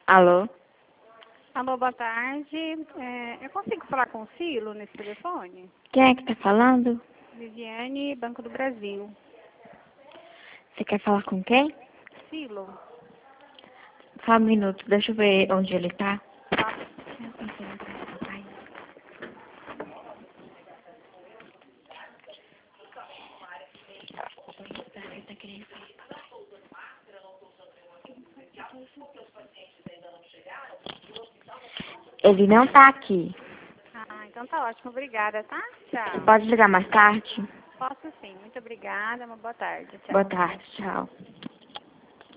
Alô? Alô, boa tarde. Eu consigo falar com o Silo nesse telefone? Quem é que tá falando? Viviane, Banco do Brasil. Você quer falar com quem? Silo? Só um minuto, deixa eu ver onde ele tá. Tá. Ele não tá aqui. Ah, então tá ótimo. Obrigada, tá? Você Tchau. pode ligar mais tarde? Posso sim. Muito obrigada. Uma boa tarde. Tchau. Boa tarde, tchau.